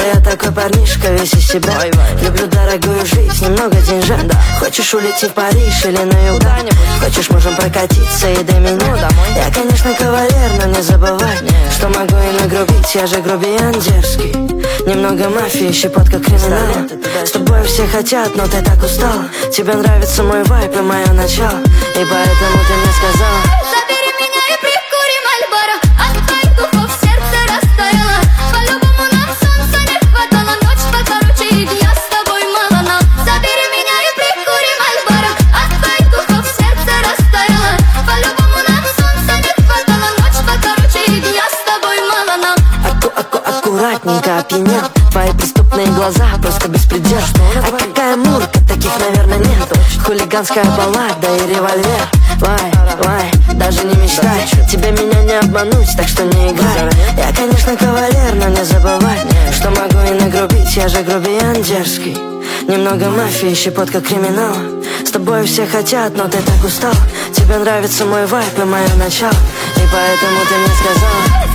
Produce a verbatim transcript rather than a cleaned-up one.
я такой парнишка, весь из себя. Люблю дорогую жизнь, немного деньжат, да. Хочешь улететь в Париж или на юг? Хочешь, можем прокатиться и до меня. Я, конечно, кавалер, но не забывай, что могу и нагрубить, я же грубиян дерзкий. Немного мафии, щепотка криминала. С тобой все хотят, но ты так устал. Тебе нравится мой вайб и мое начало, и поэтому ты мне сказала: забери меня и прикурим Мальборо. От твоих духов сердце растаяло. По-любому нам солнца не хватало. Ночь покороче, и дня с тобой мало нам. Забери меня и прикурим Мальборо. От твоих духов сердце растаяло. По-любому нам солнца не хватало. Ночь покороче, и дня с тобой мало нам. Аку-аку, аккуратненько опьянел. Твои преступные глаза, просто беспредел. А какая мурка, таких, наверное, нет. Хулиганская баллада и револьвер. Вай, вай, даже не мечтай. Тебе меня не обмануть, так что не играй. Я, конечно, кавалер, но не забывай, что могу и нагрубить, я же грубиян дерзкий. Немного мафии, щепотка криминала. С тобой все хотят, но ты так устал. Тебе нравится мой вайб и мое начало, и поэтому ты мне сказала: